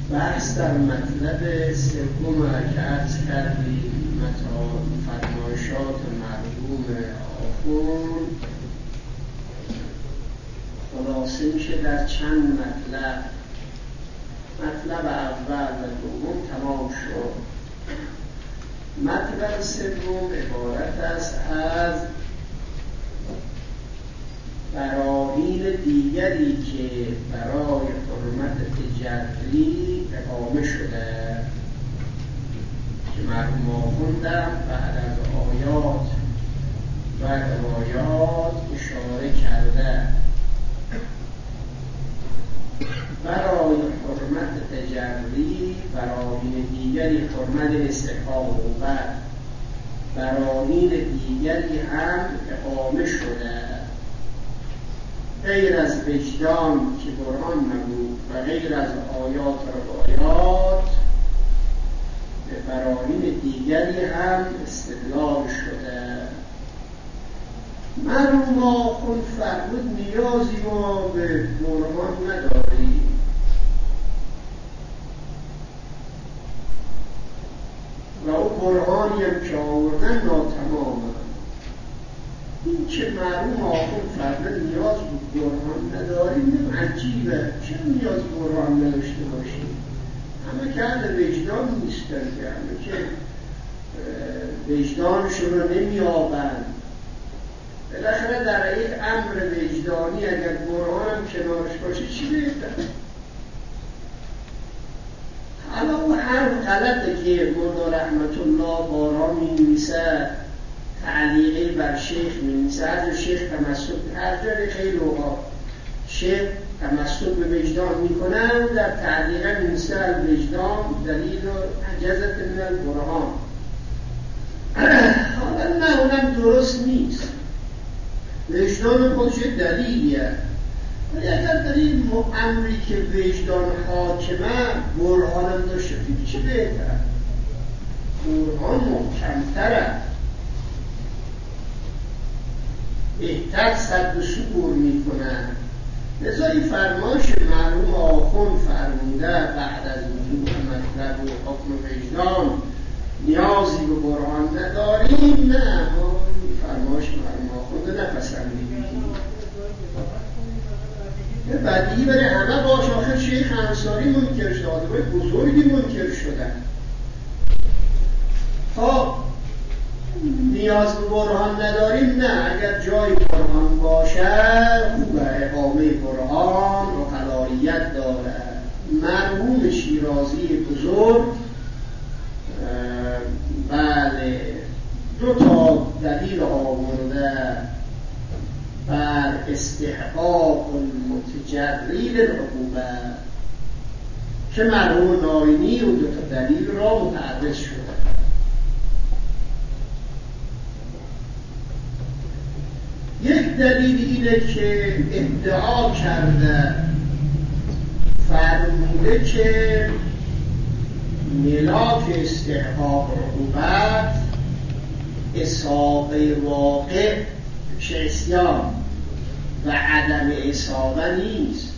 بحث در مطلب سوم که عرض کردیم فرمایشات مرحوم آخوند خلاصه میشه در چند مطلب. مطلب اول و دوم تمام شد. مطلب سوم عبارت است از براهین دیگری که برای حرمت تجری اقامه شده که مرحوم آخوندم بعد از آیات و روایات اشاره کرده. برای حرمت تجری براهین دیگری حرمت استحقاق و براهین دیگری هم اقامه شده غیر از وجدان که برهان نبود و غیر از آیات و روایات به براهین دیگری هم استدلال شده. مرحوم آخوند فرمود نیازی ما به برهان نداریم. و او برهانی هم که آوردن ناتمامه. این که مرحوم آخوند فرمود نیاز به برهان نداریم عجیبه. چرا نیاز به برهان نداشته باشیم؟ همه که اهل وجدان نیستن که همه که وجدانشون رو نمیابند. بالاخره در این امر وجدانی اگر برهان هم کنارش باشه چی بهتر؟ حالا او حرف غلطه که مولا رحمت الله بارها می‌نویسد تعلیقی بر شیخ می‌نویسد از شیخ تمسک هر جای خیلی اوقات شیخ تمسک به وجدان می‌کنن در تعلیقه می‌نویسد وجدان دلیل و عجزت من البرهان. حالا نه اونم درست نیست. وجدان خودش دلیلیه ولی اگر در این امری که وجدان حاکمه برهانم داشته چه بهتر؟ برهان محکمتره بهتر صد و سور میکنه. لذا این فرمایش مرحوم آخوند فرموده بعد از وجود مطلب و حکم وجدان نیازی به برهان نداریم. نه ما فرمایش مرحوم آخوند نپسندیم. یه بدیهی برای همه باش. آخر شیخ انصاری منکر شده آدمای بزرگی منکر شدن. خب نیاز به برهان نداریم. نه اگر جای برهان باشه خوبه. اقامه برهان و قلاریت داره. مرحوم شیرازی بزرگ بله دو تا دلیل آورده بر استحقاق المتجری للعقوبه که مرحوم ناینی و دو تا دلیل را متعرض شده. یک دلیل اینه که ادعا کرده فرموده که ملاک استحقاق عقوبت اصابه واقع چه عصیان و عدم اصابه نیست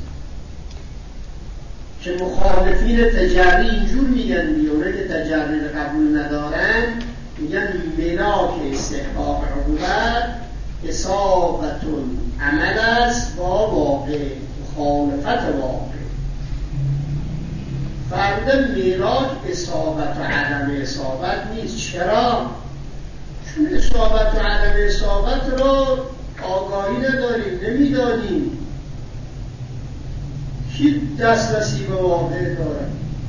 که مخالفین تجری اینجور میگن بیونه که تجری قبول ندارن میگن ملاک استحقاق عقوبت اصابت عمل است با واقع مخالفت واقع. فرد ملاک اصابت و عدم اصابت نیست. چرا؟ چون اصابت و عدم اصابت رو آگاهی نداریم نمیدانیم. کی دسترسی به واقع داره؟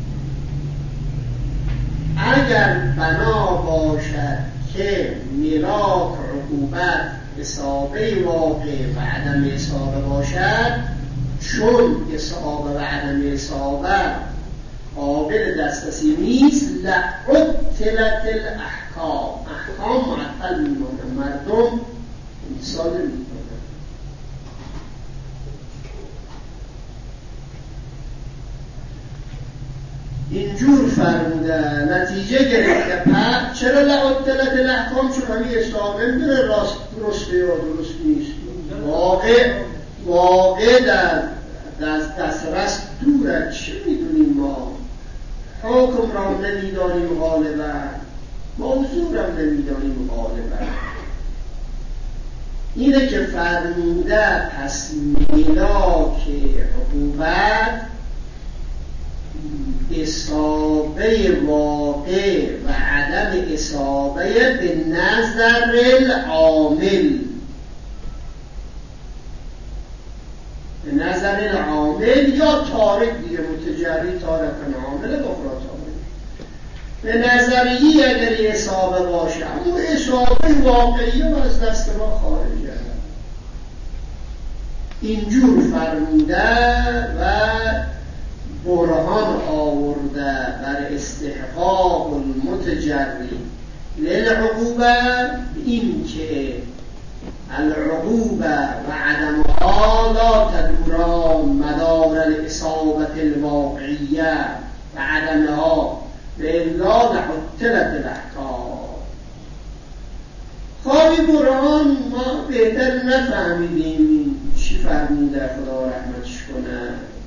اگر بنا باشد که ملاک عقوبت اصابه واقع و عدم اصابه باشد چون اصابه و عدم اصابه قابل دسترسی نیست لعطلت الاحکام. احکام معطل میمونه. مردم امتثال نمیکنن. اینجور فرموده نتیجه گرفته. چرا لعطلت الاحکام؟ چون همین اصابه میدونه راست درسته یا درست نیست. واقع در دسترس دوره. چه میدونیم ما؟ حکم را نمیدانیم غالبا، موضوع را نمیدانیم غالبا. اینه که فرموده پس ملاک عقوبت اصابه واقع و عدم اصابه به نظر العامل، به نظر العامل یا تارک دیگه، متجری تارکن عامل بخرا تارک. به نظریه اگر اصابه باشه اما اصابه واقعی و از دست ما خارجه. اینجور فرموده و برهان آورده بر استحقاق المتجری للعقوبه، این که العقوبه و عدمها لا تدورا مدار الاصابه الواقعیه و عدمها به الا لحتلت الاحکام. خواهی برهان ما بهتر نفهمیدیم چی فرموده، خدا رحمتش کنه.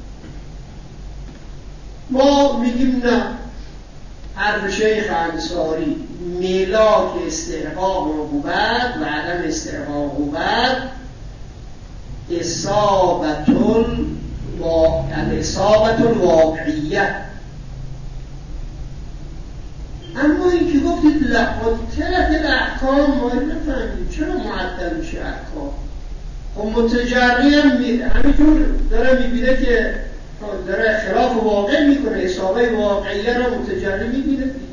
ما میگیم نه، حرف شیخ انصاری ملاک استحقاق عقوبت و عدم استحقاق عقوبت اصابت الواقعیه. اما این که گفتید لحتلت الاحکام، ما نفهمیم چرا معطل میشه احکام. خب متجری هم همینجور داره میبینه که داره خلاف واقع میکنه، اصابه واقعیه را متجری میبینه دیگه.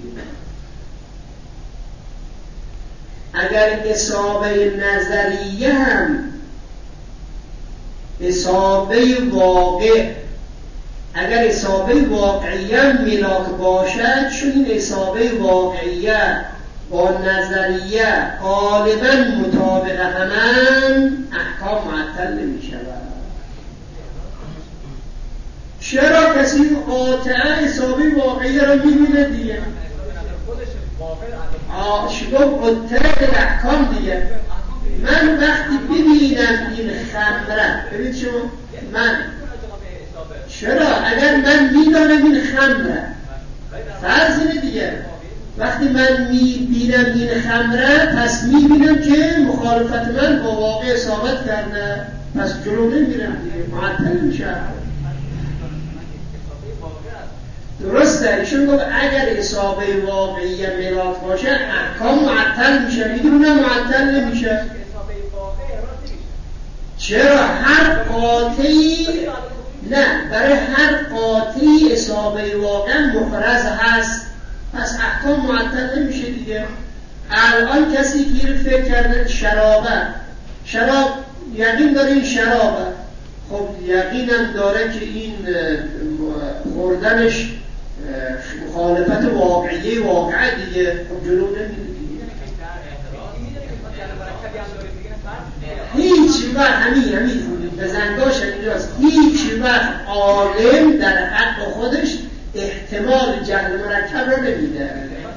اگر اصابه نظریه هم اصابه واقع، اگر اصابه واقعیه ملاک باشد، چون این اصابه واقعیه با نظریه غالبا مطابق همن، احکام معطل نمی شود. چرا؟ کسی قاطعا اصابه واقعیه را میبینه دیگه. شبه قطعه الاحکام دیگه. من وقتی ببینم این خمره، ببینید شما، من چرا؟ اگر من میدانم این خمره، فرض اینه دیگه، وقتی من میبینم این خمره پس میبینم که مخالفت من با واقع اصابت کرده، پس جلو نمیرم دیگه، معطل میشه. درسته، ایشون گفت اگر اصابه واقعی ملاک باشه احکام معطل میشه، میدونه معطل نمیشه. چرا؟ هر قاطعی، نه، برای هر قاطعی اصابه واقع مفرز هست، پس احکام معطل نمیشه دیگه. الان کسی که فکر کرده شراب یقین داره این شرابه، خب یقینم داره که این خوردنش مخالفت واقعیه واقعه دیگه، خب جلو نمیره دیگه. هیچ وقت همین بزنگاش اینجاست، هیچ وقت عالم در حق خودش احتمال جهل مرکب رو نمیده،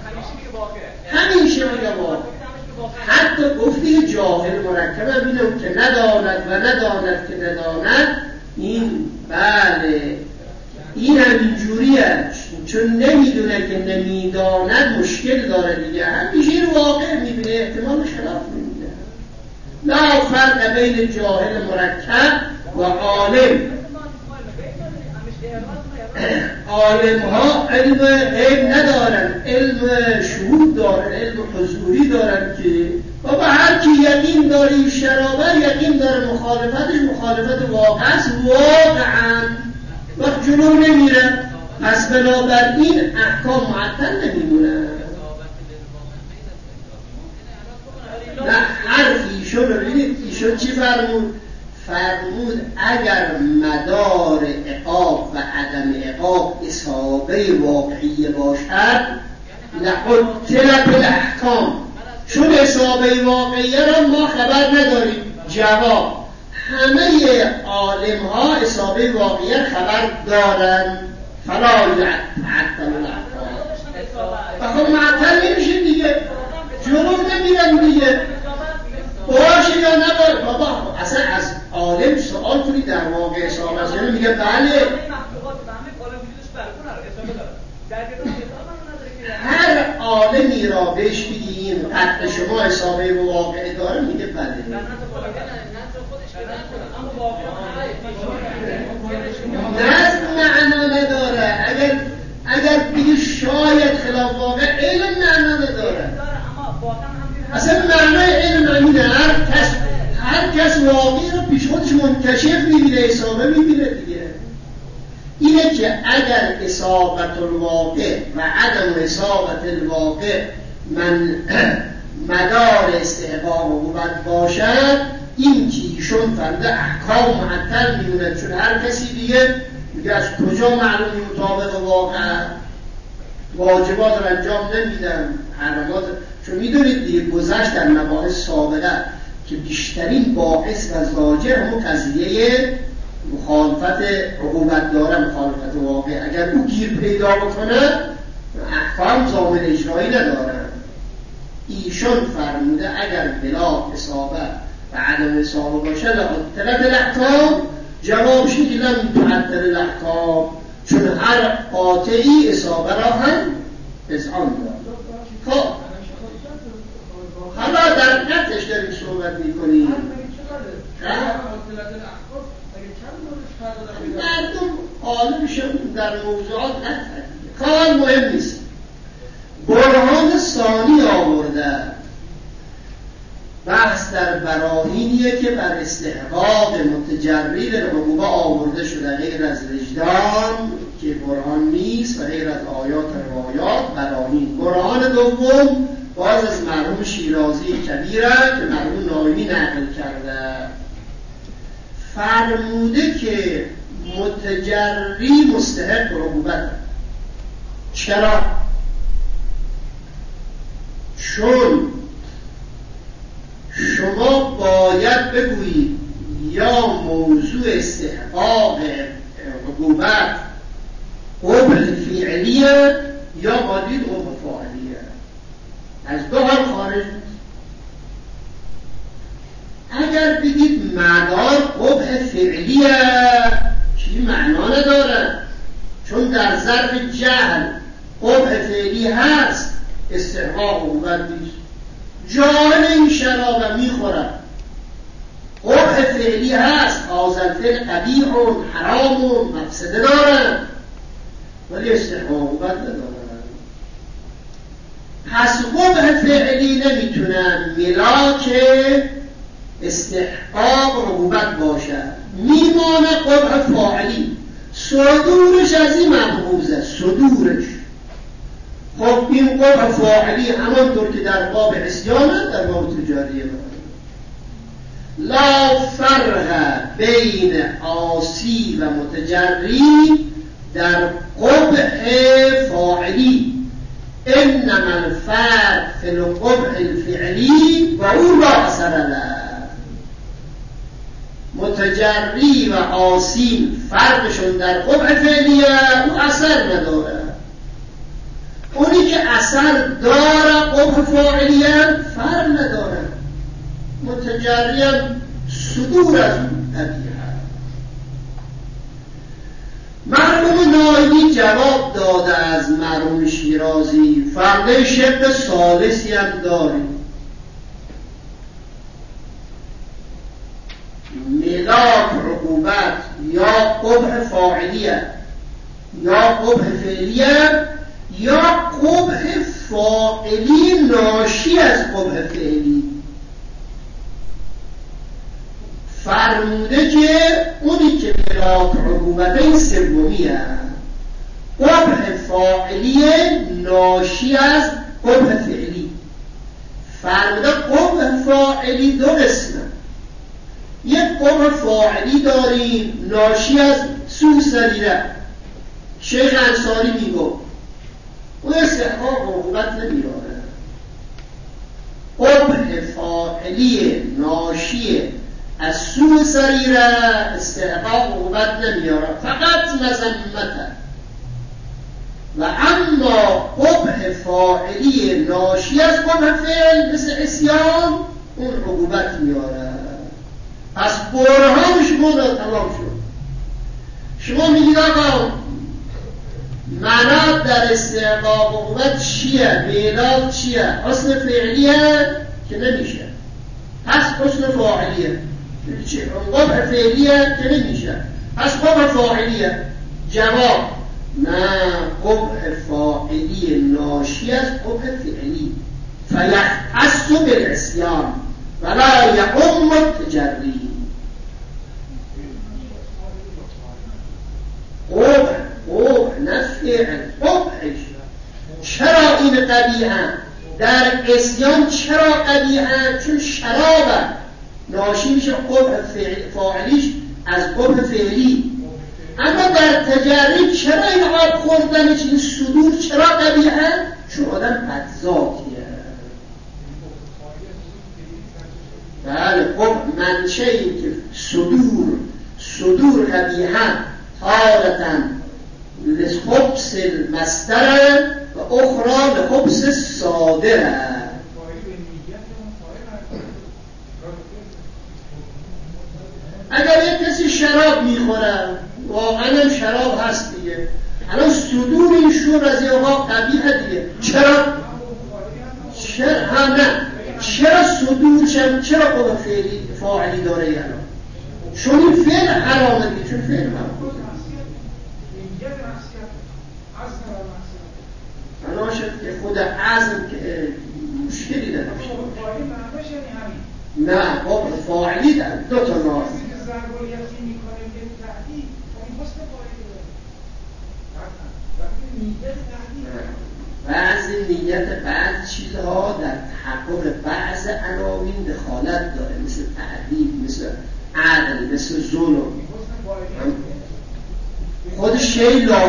همیشه میگه واقع. حتی گفتی جاهل مرکب هم اینه که نداند و نداند که نداند، این بله این هم اینجوریه، چون نمیدونه که نمیداند مشکل داره دیگه، همیشه این واقع میبینه، احتمال خلاف نمیده. لا فرق بین جاهل مرکب و عالم. عالم ها علم غیب ندارن، علم شهود دارن، علم حضوری دارن که بابا هر کی یقین داره این شرابه، یقین داره مخالفتش مخالفت واقع است واقعا، وقت جلو نمیره، پس بنابراین احکام معطل نمیمونه. نه، حرف ایشون رو ببینید، ایشون چی فرمود؟ فرمود اگر مدار عقاب و عدم عقاب اصابه واقعی باشد لحتلت الاحکام، چون اصابه واقعی را ما خبر نداریم. جواب: همه عالم ها اصابه واقعی خبر دارن، فلا یعطل الاحکام، بخون معطل نمیشه دیگه، جلو نمیرن دیگه. باشه یا نباشه بابا، اصلا از عالم سوال کنی در واقع اصابه است، یعنی میگه بله عالمی را بهش بگیم قطع شما حسابه و واقع داره میگه بله. نزد معنا نداره. اگر بگی شاید خلاف واقع، علم معنا نداره. اصلا معنای علم همینه، هر کس واقعی رو پیش خودش منکشف میبینه، حسابه میبینه دیگه. اینه که اگر اصابت الواقع و عدم اصابت الواقع من مدار استحقاق و عقوبت باشد، این که ایشون فرده احکام معطل میمونه، چون هر کسی دیگه میگه از کجا معلومی مطابق واقع واجبات رو انجام نمیدن، حرامات. چون میدونید دیگه گذشت در مباحث سابقه که بیشترین باعث و زاجر همون قضیه مخالفت عقوبت داره، مخالفت واقع. اگر او گیر پیدا بکنه احکام ضامن اجرایی ندارن. ایشون فرموده اگر بلا اصابه و عدم اصابه باشه لعطلت الاحکام، جوابش اینه که لم تعطل الاحکام، چون هر قاطعی اصابه را هم اذعان داره. خب حالا در نتش داریم صحبت میکنیم. مردم عالمشون در موضوعات نتفرید، کار مهم نیست. برهان ثانی آورده، بحث در براهینیه که بر استحقاق متجری للعقوبه آورده شده، غیر از وجدان که برهان نیست و غیر از آیات روایات براهین. برهان دوم باز از مرحوم شیرازی کبیره که مرحوم نایمی نقل کرده، فرموده که متجری مستحق عقوبت. چرا؟ چون شما باید بگویید یا موضوع استحقاق عقوبت قبح فعلیه یا باید قبح فاعلیه. از دو حال خارج نیست. اگر بگید مدار قبح فعلیه چی معنا نداره، چون در ظرف جهل قبح فعلی هست، استحقاق عقوبت نیست. جاهل این شراب میخورد، قبح فعلی هست، آزل فعل قبیح و حرام و مفسده دارن ولی استحقاق عقوبت ندارن. پس قبح فعلی نمیتونن ملاک استحقاق عقوبت باشد، میمانه قبح فاعلی. صدورش از این مبغوزه، صدورش. خب این قبح فاعلی همانطور که در باب عصیانه در باب تجاریه لا فرق بین عاصی و متجری در قبح فاعلی، انما الفرق فی القبح الفعلی و او لا اثر له. متجری و عاصی فرقشون در قبح فعلیه، او اثر نداره. اونی که اثر داره قبح فاعلیه فرق نداره. متجری هم صدور از اون طبیعه. مرحوم نایمی جواب داده از مرحوم شیرازی، فرده شق ثالثی هم داریم. ملاک عقوبت یا قبح فاعلیه یا قبح فعلیه یا قبح فاعلی ناشی از قبح فعلی. فرموده که اونی که ملاک عقوبت این سومیه، قبح فاعلی ناشی از قبح فعلی. فرموده قبح فاعلی دو قسمه، یک قبح فاعلی داریم ناشی از سوء سریره. شیخ انصاری میگو اون استحقاق عقوبت نمیاره. قبح فاعلی ناشی از سوء سریره استحقاق عقوبت نمیاره، فقط مذمته. و اما قبح فاعلی ناشی از قبح فعل مثل عصیان اون عقوبت میاره. پس برهان شما را تمام شد. شما میگید آقا معنا در استحقاق عقوبت چیه؟ میلاد چیه؟ حسن فعلیه که نمیشه، پس حسن فاعلیه. قبح فعلیه که نمیشه، پس قبح فاعلیه. جواب نه، قبح فاعلی ناشی از قبح فعلی. فیختص بالعصیان ولا یعم التجری. قبح نه فعل، قبحش. چرا این قبیحه؟ در عصیان چرا قبیحه؟ چون شرابه ناشی میشه قبح فاعلیش از قبح فعلی. اما در تجری چرا این آب خوردنش، این صدور چرا قبیحه؟ چون آدم بدذاتیه. بله، خب منشه این که صدور قبیحه تارتاً لخبث المصدر و اخرى لخبث الصادر. اگر یک کسی شراب میخوره، واقعا شراب هست دیگه، الان صدور این شور از یهوها قبیحه دیگه. چرا صدور چرا قبح فاعلی داره؟ یعنی چون این فعل حرامه دیگه، چون فعل حرامه. الان شد که خود عزم که مشکلی داره. نه، قبح فاعلی داره دو تا ناز. بعضی نیت بعض چیزها در تحقق بعض عناوین دخالت داره، مثل تعدیب، مثل عدل، مثل ظلم. خود شیء لا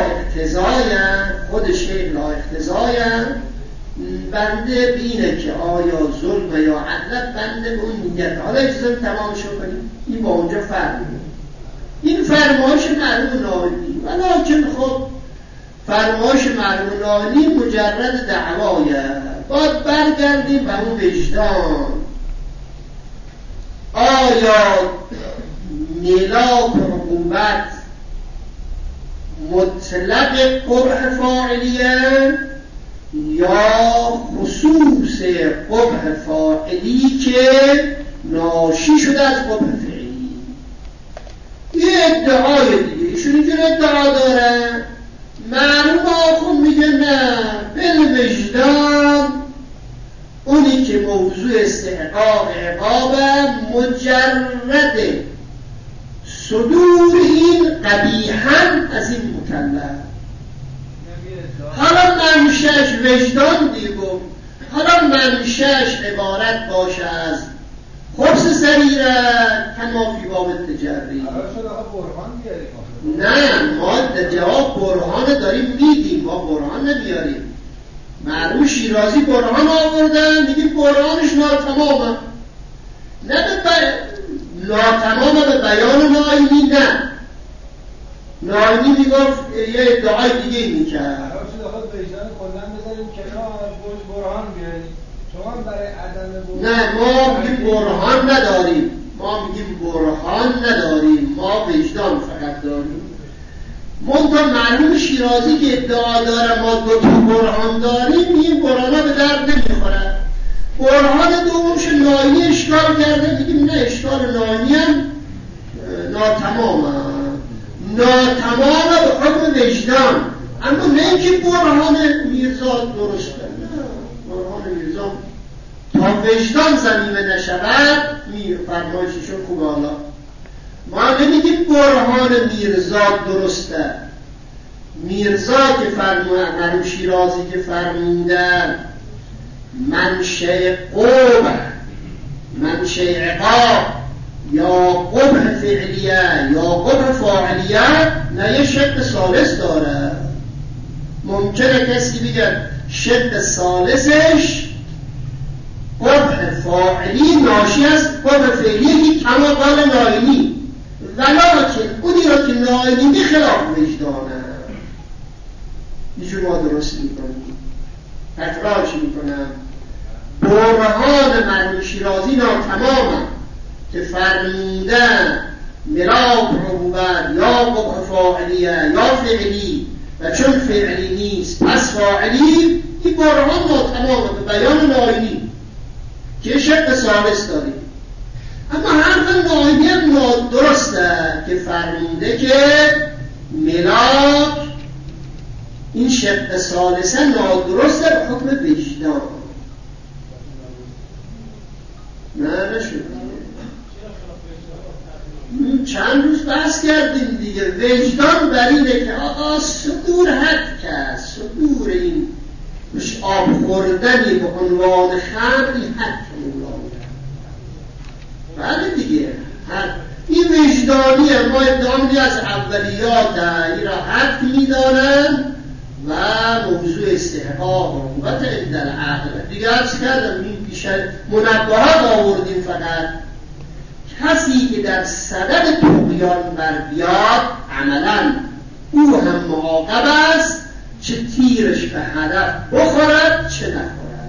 اقتضاین بنده بینه که آیا ظلم یا عدلت بنده به اون نیت. حالا اجازه تمامش کنیم، این با اونجا فرق میکنه. این فرمایش معلوم نالی، ولیکن خب فرمایش معلوم نالی مجرد دعوایه. باید برگردیم به اون وجدان. آیا ملاک عقوبت مطلق قبح فاعلیه یا خصوص قبح فاعلی که ناشی شده از قبح فعلی؟ یه ادعای دیگه ایشون اینجور ادعا دارن. معلوم آخون میگه نه، بالوجدان اونی که موضوع استحقاق عقابه مجرد صدور این قبیحاً از این مکلف. حالا منشأش وجدان دیگو، حالا منشأش عبارت باشه از خبث سریره کما فی باب التجری. نه، ما در جواب برهان داریم میدیم، ما برهان نمیاریم. معلوم شیرازی برهان آوردن، میگیم برهانش ناتمامه. نه ناتمامه به بیان ناینی. نه، ناینی میگفت یه ادعای دیگه میکرد. نه، ما میگیم برهان نداریم، ما وجدان فقط داریم. منتها معلوم شیرازی که ادعا داره ما دو تا برهان داریم، این برهان ها به درد نمیخوره. برهان دومش ناینی اشکال کرده، میگیم نه، اشکال ناینی هم ناتمامه به حکم وجدان. اما نه اینکه برهان میرزا درسته، نه، برهان میرزا تا وجدان زمینه نشود فرمایششون خوب. حالا ما نمیگیم برهان میرزا درسته. میرزا که فرمودن، مرحوم شیرازی که فرمودن منشأ قبح، منشأ عقاب یا قبح فعلیه یا قبح فاعلیه، نه یه شق ثالث داره. ممکنه کسی بگه شق ثالثش قبح فاعلی ناشی از قبح فعلی که کما قال ناینی، ولیکن اونی را که ناینی خلاف وجدانه. اینجور ما درست میکنیم، تکرارش میکنم. برهان مرحوم شیرازی ناتمامه که فرمودن ملاک عقوبت یا قبح فاعلیه یا فعلی و چون فعلی نیست پس فاعلی، این برهان ناتمامه به بیان ناینی که شق ثالث داریم. اما حرف ناینی هم نادرسته که فرموده که ملاک این شق ثالثه نادرسته به حکم وجدان. نه نشد، چند روز بحث کردیم دیگه. وجدان بر اینه که آقا صدور حد کرد، صدور این مش آب خوردنی به عنوان خمر این حد بله دیگه. این وجدانی ما ادعامدی از اولیات این را حد میدانن و موضوع استحقاق و قوت در عقل دیگه. ارز کردم این بیشتر منبهات آوردیم. فقط کسی که در صدد طغیان بر بیاد عملا او هم معاقب است، چه تیرش به هدف بخورد چه نخورد.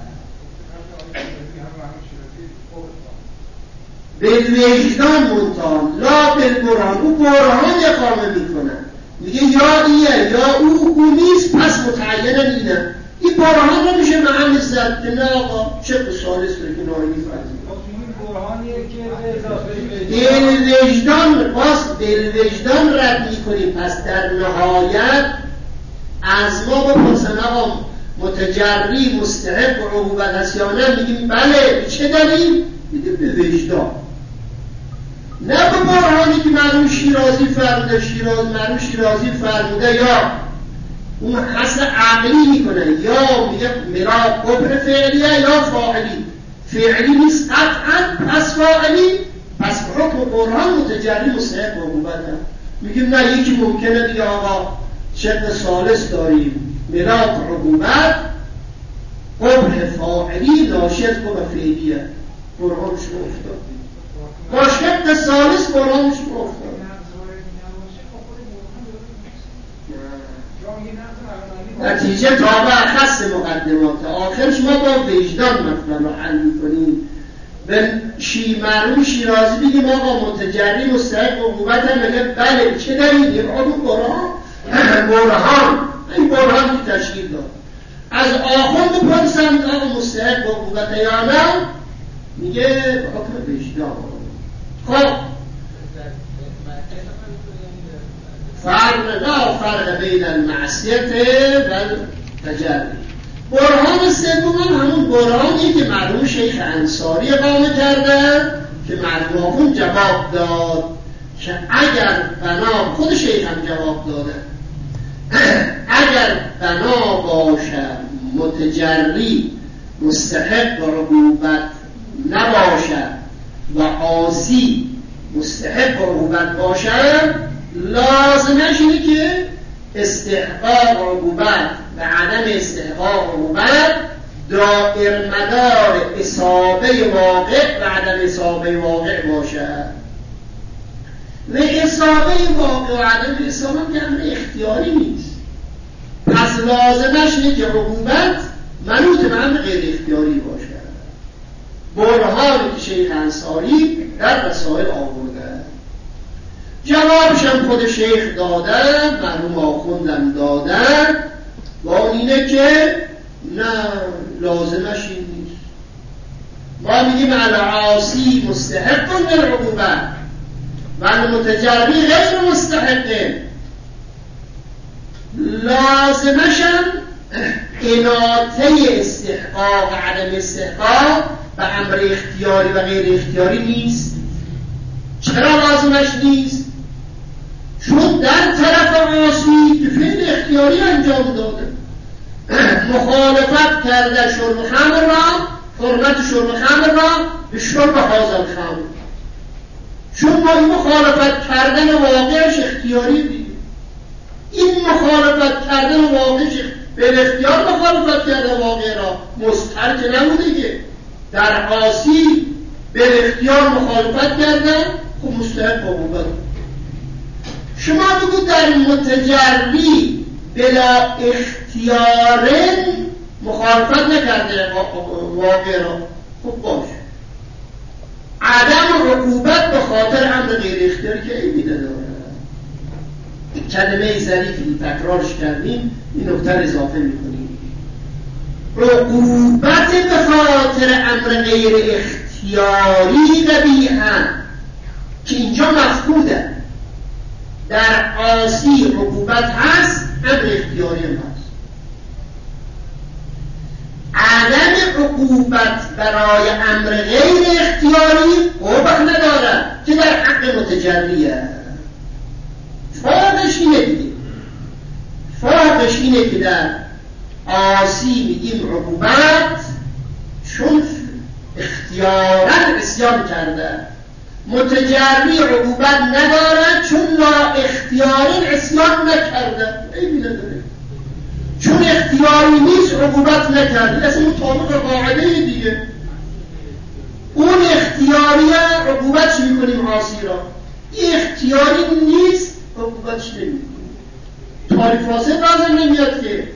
به وجدان منتان لا بالبرهان. او برهان اقامه میکنه، میگه یا ایه یا او نیست، پس متعینن اینه. این برهان رو میشه محل زد که نه آقا چه سالس رو که ناینی فرضی دل وجدان باز دل وجدان رد میکنیم. پس در نهایت از ما بپرسن آقا متجری مستحق و عقوبت هست یا نه، میگیم بله. چه دلیل؟ میگه به وجدان، نه به برهانی که مرحوم شیرازی فرموده. مرحوم شیرازی فرموده یا اون حس عقلی میکنه، یا میگه ملاک کبر فعلیه یا فاعلی. فعلی نیست قطعا، پس فاعلی، پس حکم برهان متجری مستحق و عقوبت هم. میگیم نه، یکی ممکنه دیگه آقا شق ثالث داریم ملاک عقوبت، قبح فاعلی ناشد قبح فعلیه، برهانش افتاد. با شق ثالث برهانش افتاد. نتیجه تابع خص مقدمات آخرش ما با وجدان مطلب رو حل میکنیم. به مرحوم شیرازی بگیم آقا متجری مستحق عقوبت هم، میگه بله. چه دلیل؟ یه آقا برهان این برهان که تشکیل داد. از آخوند بپرسند آقا مستحق عقوبت یا نه، میگه حکم وجدان. خب فرق بین المعصیت و تجری. برهان سوم همون برهانی که مرحوم شیخ انصاری اقامه کردن که مرحوم آخوند جواب داد که اگر بنا، خود شیخ هم جواب داده، اگر بنا باشد متجری مستحق عقوبت نباشد و عاصی مستحق عقوبت باشد، لازمش اینه که استحقاق عقوبت و عدم استحقاق عقوبت دائر مدار اصابه واقع و عدم اصابه واقع باشد. و اصابه واقع و عدم اصابه که امر اختیاری نیست. پس لازمش اینه که عقوبت منوط به امر غیر اختیاری باشد. برهانی که شیخ انصاری در رسائل آورده، جوابش هم خود شیخ دادن، مرحوم آخوندم دادن، با اینه که نه لازمش این نیست. ما میگیم العاصی مستحق للعقوبت و المتجری غیر مستحق. لازمش هم اناطه استحقاق و عدم استحقاق و امر اختیاری و غیر اختیاری نیست. چرا لازمش نیست؟ چون در طرف عاصی که فعل اختیاری انجام داده، مخالفت کرده شرب خمر را، حرمت شرب خمر را به شرب هذا الخمر. چون ما این مخالفت کردن واقعش اختیاری دیگه، این مخالفت کردن واقعش به اختیار مخالفت کردن واقع را مستحق نبوده که در عاصی به اختیار مخالفت کردن، خب مستحق عقوبت. شما بگو در متجری بلا اختیار مخالفت نکرده واقع را، خب باشه. عدم عقوبت به خاطر امر غیر اختیاری که این میده داره. کلمه ظریفی تکرارش کردیم، این نکته اضافه میکنیم. عقوبت به خاطر امر غیر اختیاری قبیحا که اینجا مفقوده. در عاصی عقوبت هست، امر اختیاری هم هست. عدم عقوبت برای امر غیر اختیاری قبح ندارد که در حق متجریه. فرقش اینه دیگه، فرقش اینه که در عاصی میگیم عقوبت چون اختیارا عصیان کرده، متجری عقوبت ندارد چون لا اختیارا عصیان نکرده. عیبی نداره، چون اختیاری نیست عقوبت نکرده، اصلا مطابق قاعده دیگه. اون اختیاریه عقوبت چی میکنیم عاصی را، این اختیاری نیست عقوبتش نمیکنیم. تاریخ فاسد لازم نمیاد که،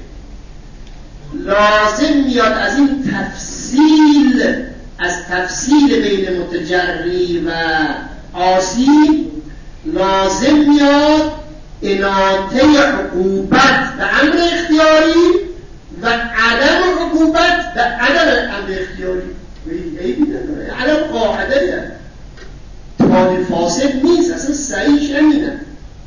لازم میاد از این تفصیل، از تفصیل بین متجری و عاصی لازم میاد اناطه عقوبت به امر اختیاری و عدم عقوبت به عدم امر اختیاری. عیبی نداره، عدم قاعده تاریخ فاسد نیست، اصلا صحیحش همینه.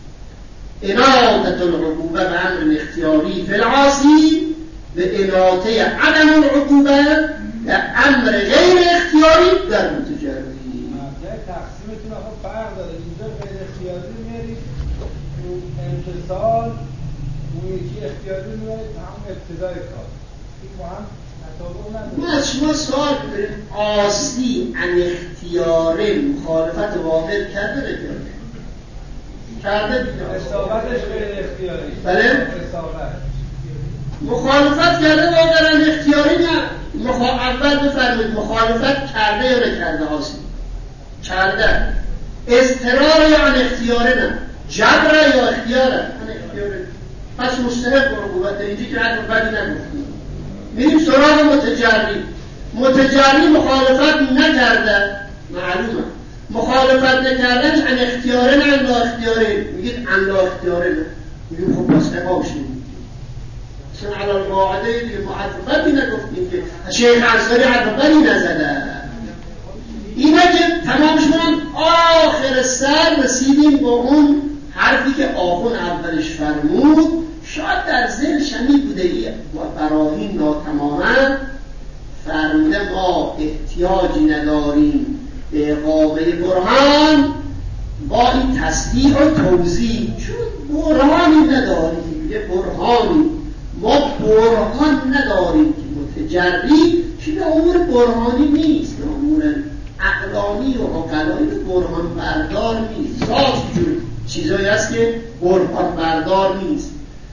اناطه العقوبه به امر اختیاری فی العاصی به اناطه عدم العقوبه به امر غیر اختیاری در متجری. تقسیمتون آخه فرق داره. اینجا غیر اختیاری میارید امتصال، اون یکی اختیاری میارید همون ابتدای کار. این با هم تطابق نداره. ما از شما سوال بکنیم عاصی عن اختیاره مخالفت واقع کرده نکرده؟ کرده دیگه. اصابتش غیر اختیاری. بله؟ اصابت مخالفت کرده واقعا اختیاری نه. اول بفرمید مخالفت کرده یا نکرده عاصی؟ کرده. اضطرار یا عن اختیاره نه. جبر یا اختیاره؟ عن اختیاره. پس مستحق عقوبت. اینجا که حرف بدی نگفتیم. میریم سراغ متجری. متجری مخالفت نکرده، معلومه. مخالفت نکردن عن اختیاره نه عن لا اختیاره. میگید عن لا اختیاره نه. میگیم خب پس اقام شدیم. چون علی القاعده دیگه ما حرف بدی نگفتیم که شیخ انصاری حرف بدی نزده. اینه که تمام شدن آخر سر رسیدیم با اون حرفی که آخون اولش فرمود. شاید در ذهن شنید بوده و براهین ناتماما فرموده ما احتیاجی نداریم به اقامه برهان با این تصدیح و توضیح، چون برهانی نداریم. یه برهانی ما برهان نداریم که متجری چی به امور برهانی نیست، به امور عقلانی و عقلایی برهان بردار نیست. ذات جور چیزایی هست که برهان بردار نیست.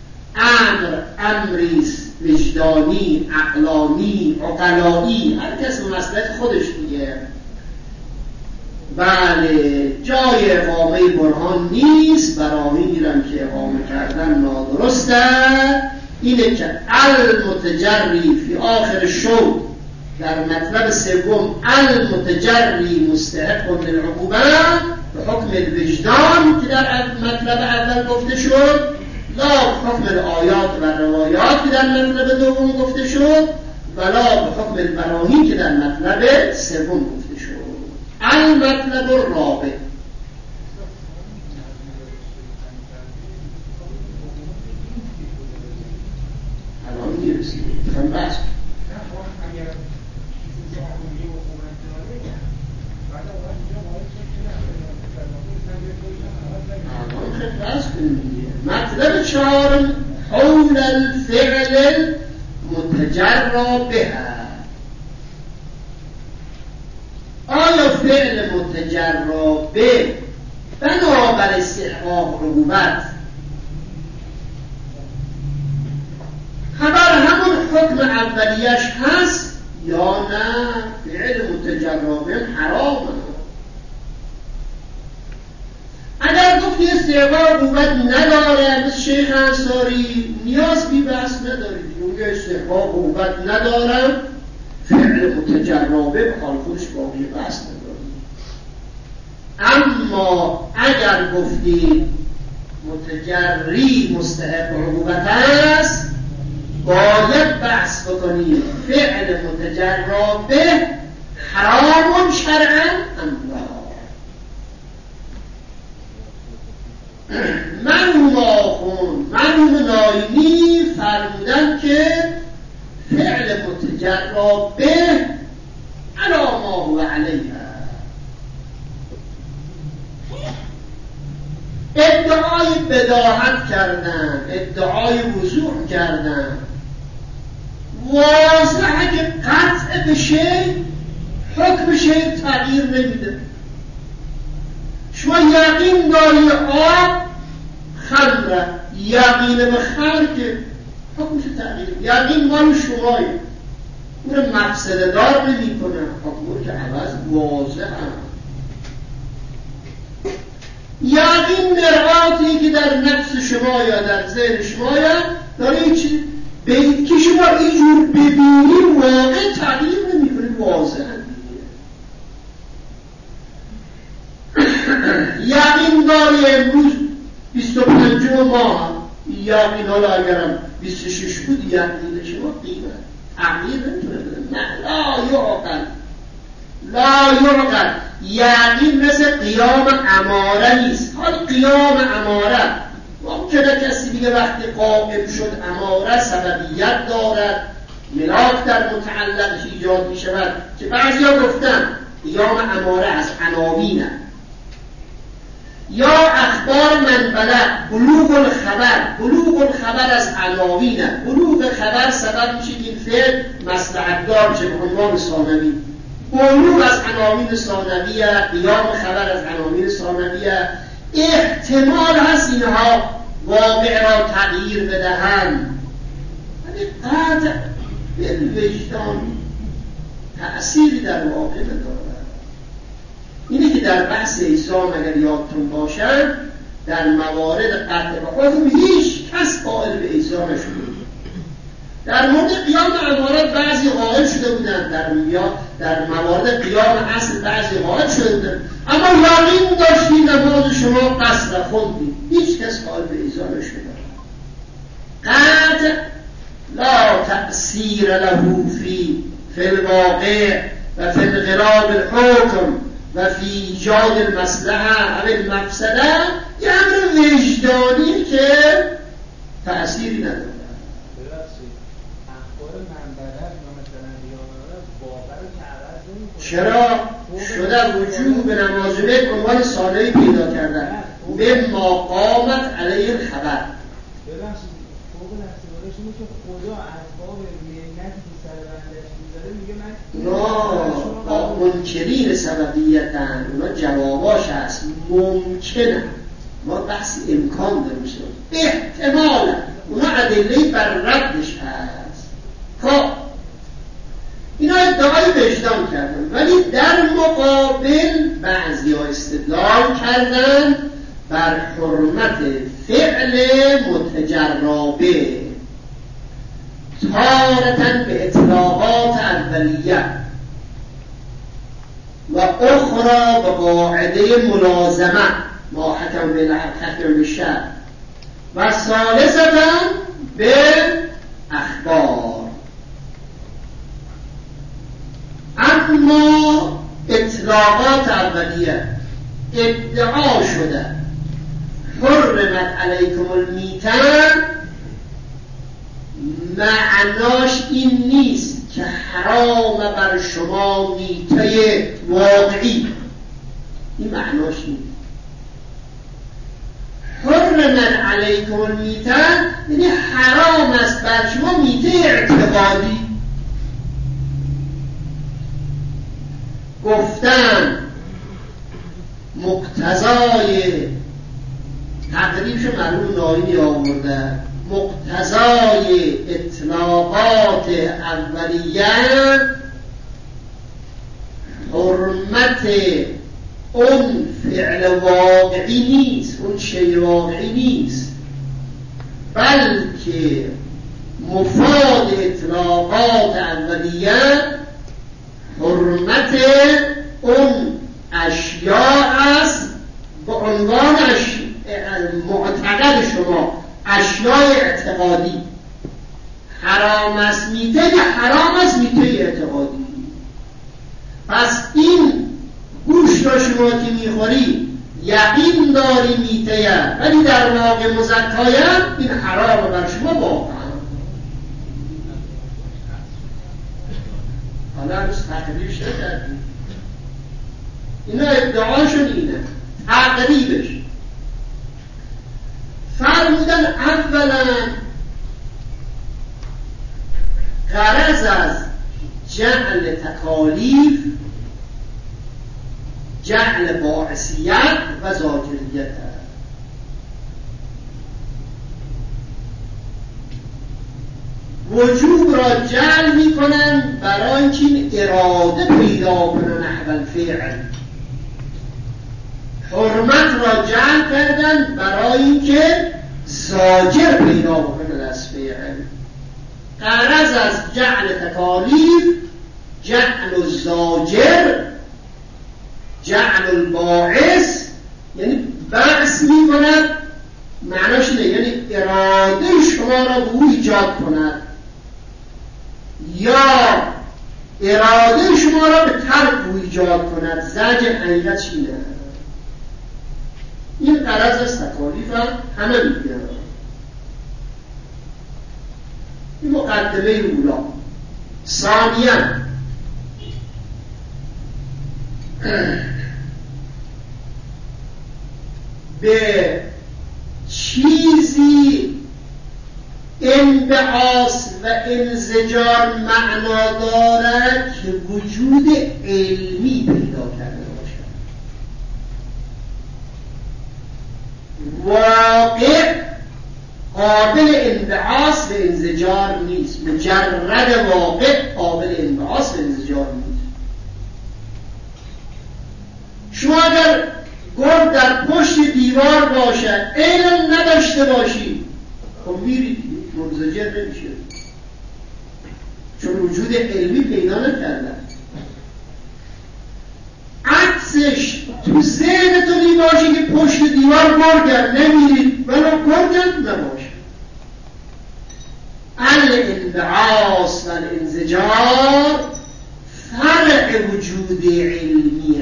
امریست وجدانی، عقلانی، عقلایی، هر کس مسلک خودش دیگه. بله جای اقامه برهان نیست. برای میرم که اقامه کردن نادرسته. اینه که المتجری فی آخر شوط در مطلب سوم المتجری مستحق للعقوبه به حکم الوجدان که در مطلب اول گفته شد، لا به حکم الآیات و روایات که در مطلب دوم گفته شد، ولا به حکم البراهین که در مطلب سوم گفته شد. المطلب الرابع الان میرسیم میخوام بحث مطلب چهارم حول الفعل متجرا بها. آیا فعل متجرا به بنابر استحقاق عقوبت خبر همون حکم اولیش هست یا نه؟ فعل متجرا به حرامه. اگر گفتی استحقاق عقوبت نداره مثل شیخ انصاری نیاز بی بحث نداری، اون استحقاق عقوبت ندارم فعل متجربه به حال خودش باقی بحث نداری. اما اگر گفتی متجری مستحق عقوبت است، باید بحث بکنیم فعل متجرا به حرام شرعا ام لا. مرحوم ناینی فرمودن که فعل متجرا به علی ما هو علیه، ادعای بداهت کردن، ادعای وضوح کردن، واضحه که قطع به شی حکم شی تغییر نمیده. شما یقین داری آب خمره، یقین به خمر که حکمش تغییر، یقین مال شمایی اون رو مفسده دار نمی کنه، حکمش که عوض واضح هم. یقین مرآتی که در نفس شما یا در ذهن شما یا داره که شما اینجور ببینید واقع تغییر نمی کنید، واضح هم. یقین داری امروز 25 ماه، یقین حالا اگرم 26 بود یقین شما قیمت تغییر نمیتونه بده. نه، لا یعقل. یقین مثل قیام اماره نیست. حال قیام اماره ممکنه کسی دیگه وقتی قائم شد اماره سببیت دارد، ملاک در متعلقش ایجاد می شود که بعضی ها گفتن قیام اماره از عناوینه، یا اخبار من بلد، بلوغ الخبر از عناوینه. بلوغ خبر سبب میشه که این فعل مصلحت دار چه به عنوان ثانوی. بلوغ از عناوین ثانویه، قیام خبر از عناوین ثانویه. احتمال هست اینها واقع را تغییر بدهند، ولی قطع بالوجدان تأثیری در واقع ندارد. اینه که در بحث اسلام اگر یادتون باشن در موارد قطع به حکم هیچ کس قائل به اجزا نشده. در مورد قیام امارات بعضی قائل شده بودن، در موارد قیام اصل بعضی قائل شده بودن، اما یقین داشتی نماز شما قصر خوندی، هیچ کس قائل به اجزا نشده. قطع لا تأثیر له فی الواقع و فی انقلاب الحکم و فی ایجاد المصلحه و المفسده، یه امر وجدانی که تأثیری نداره. چرا شده وجوب نمازه به عنوان سالهی پیدا کردن به ما قامت علیه الخبر. اونا منکرین سببیتن، اونا جواباش هست ممکنه، ما بحث امکان داریم شد احتمالا اونا ادله بر ردش هست. خب اینا ادعای وجدان کردن، ولی در مقابل بعضی ها استدلال کردن بر حرمت فعل متجرا به، تارتاً به اطلاقات اولیه و اخرى به قاعده ملازمه ما حکم به شرع و ثالثتاً به اخبار. اما اطلاقات اولیه ادعا شده حرمت علیکم المیتة، معناش این نیست که حرام بر شما میته واقعی، این معناش نیست. حرمت علیکم المیتة یعنی حرام است بر شما میته اعتقادی. گفتن مقتضای تقریبشو مرحوم ناینی آورده، مقتضای اطلاقات اولیه حرمت اون فعل واقعی نیست، اون شی واقعی نیست، بلکه مفاد اطلاقات اولیه حرمت اون اشیاء است به عنوان معتقد معتقد شما اشیاء اعتقادی حرام است میته یا حرام است میته اعتقادی. پس این گوشت را شما که میخوری یقین داری میته ولی در واقع مزکایم، این حرام بر شما واقعا. حالا هنوز تقریبش نکردیم، اینا ادعاشون اینه، تقریبش فرمودن اولا غرض از جعل تکالیف جعل باعثیت و زاجریت است. وجوب را جعل می کنند برای اینکه این اراده پیدا کنند نحو الفعل. حرمت را جعل کردند برای اینکه زاجر پیدا کنند از فعل. غرض از جعل تکالیف جعل الزاجر جعل الباعث، یعنی بعث می کند، معناش اینه یعنی اراده شما را به او ایجاد کند یا اراده شما را به ترک او ایجاد کند. زجر حقیقت اینه. این غرض از تکالیف همه میگن. این مقدمه اولا. ثانیاً به چیزی انبعاث و انزجار معنا دارد که وجود علمی پیدا کرده باشد. واقع قابل انبعاث و انزجار نیست. مجرد واقع قابل انبعاث و انزجار نیست. شما اگر گرد در پشت دیوار باشد علم نداشته باشید، خب میرید منزجر نمیشه، چون وجود علمی پیدا نکردن. عکسش تو ذهنتون باشه که پشت دیوار گرد نمیرید، ولو گرد نباشه. الانبعاث و الانزجار فرع وجود علمیه.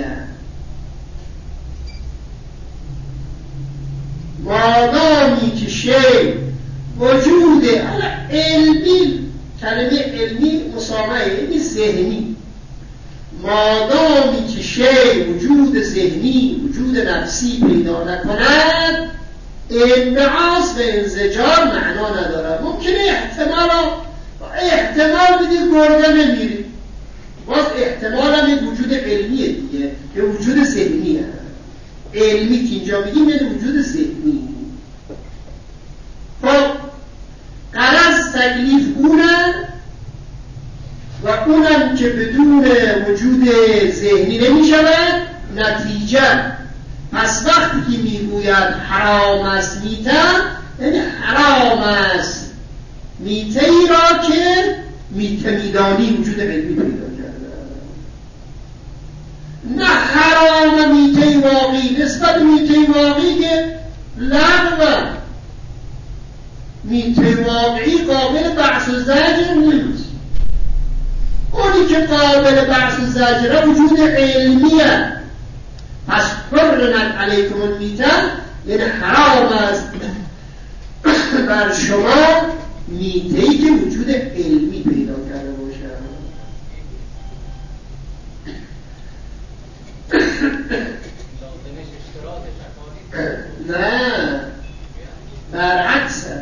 مادامی که شی وجود علمی، کلمه علمی مسامحه، یعنی ذهنی، مادامی که شی وجود ذهنی وجود نفسی پیدا نکند انبعاث و انزجار معنا ندارد. ممکنه احتمال بدید گرده نمیرید، باز احتمال هم وجود علمیه دیگه، که وجود ذهنی هست. علمی که اینجا بگیم یعنی وجود ذهنی. خب غرض تکلیف اونم و اونم که بدون وجود ذهنی نمی شود. نتیجه پس وقتی که میگوید حرام است میته، یعنی حرام است میته ای را که میته میدانی وجود علمی پیدا کرده، نه حرام میته واقعی. نسبت میته واقعی که لغوه، میته واقعی قابل بحث و زجر نیست. اونی که قابل بحث و زجر وجود علمیه. پس حرمت علیکم المیته یعنی حرام است بر شما میتهی که وجود علمی پیدا کرده باشد. نه، برعکسه.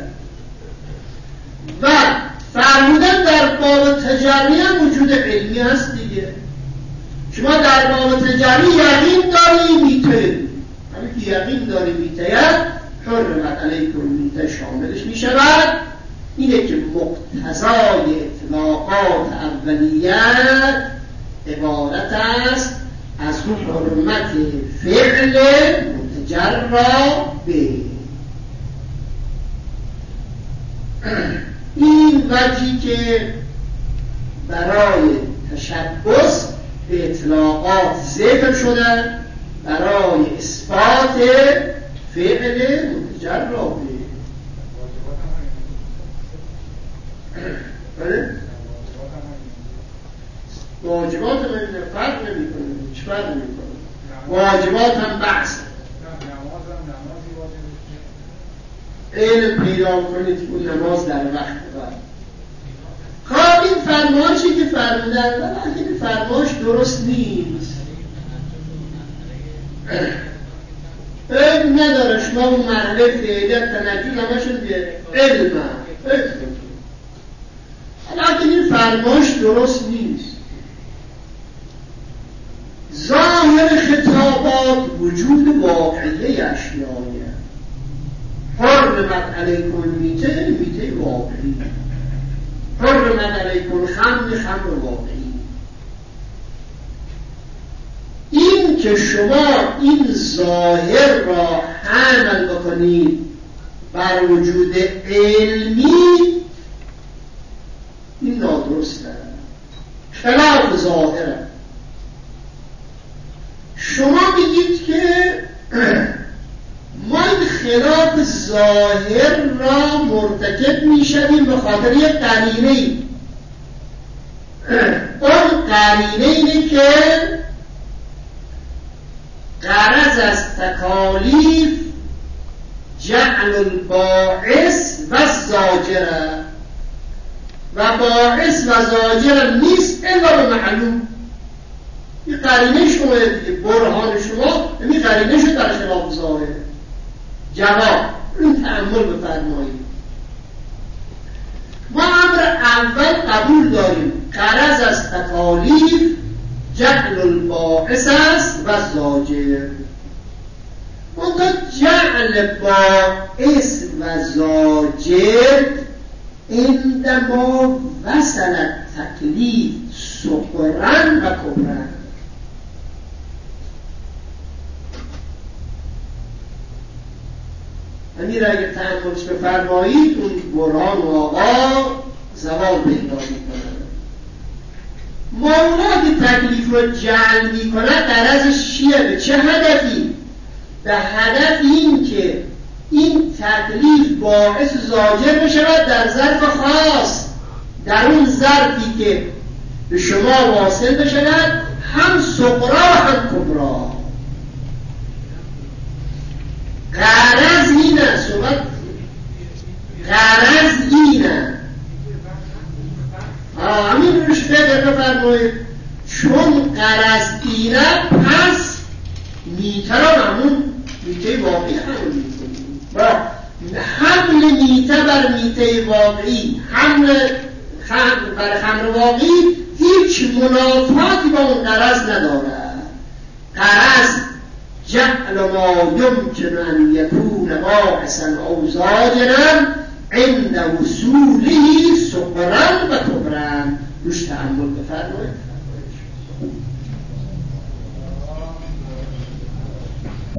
و فرمودن در باب تجاری هم وجود علمی هست دیگه. شما در باب تجاری یقین داری میته، همین که یقین داری میته حرمت علیکم میته شاملش می شود. اینه که مقتضای اطلاقات اولیت عبارت است از اون حرمت فعل متجرا به. این وجهی که برای تشبث به اطلاقات ذکر شدن برای اثبات فعل متجرا به. فرق میکنه. واجبات هم بحث علم پیدا کنید اون نماز در وقت بعد. خب این فرمایشی که فرمودن ولی این فرمایش درست نیست. علم نداره. شما اون مرحله فعلیت تنجل همشون به علم لیکن این فرمایش درست نیست. ظاهر خطابات وجود واقعی اشیایه. حرمت علیکم المیته، میته واقعی. حرمت علیکم الخمر، خمر واقعی. این که شما این ظاهر را حمل بکنید بر وجود علمی، این نادرسته، خلاف ظاهره. شما میگید که ما این خلاف ظاهر را مرتکب میشویم به خاطر یک قرینه. اون قرینه اینه که غرض از تکالیف جعل الباعث و زاجره و باعث و زاجره نیست الا به معلوم. این قرینه شما برهان شما این قرینه شد در خلاف ظاهر. جواب این تأمل بفرمایید. ما امر اول قبول داریم غرض از تکالیف جعل الباعث است و زاجر. منتها جعل باعث و زاجر عندما وصل التکلیف صغرا و کبرا. امیر اگر تأملش بفرمایید اون برهان و آقا زوال پیدا میکنه. مولا که تکلیف رو جعل میکنه غرضش چیه؟ به چه هدفی؟ به هدف این که این تکلیف باعث زاجر بشود در ظرف خاص، در اون ظرفی که به شما واصل بشود، هم صغرا و هم کبرا. غرض اینه، صحبت غرض اینه. همین روش فکر بفرمایید. چون غرض اینه پس میته را همون میته واقعی حمل میکنیم. حمل میته بر میته واقعی، حمل بر خمر واقعی هیچ منافاتی با اون غرض نداره. غرض جعل ما یمکن ان یکون باعثا او زاجرا عند وصوله صغرا و کبرا. روش تأمل بفرمایید.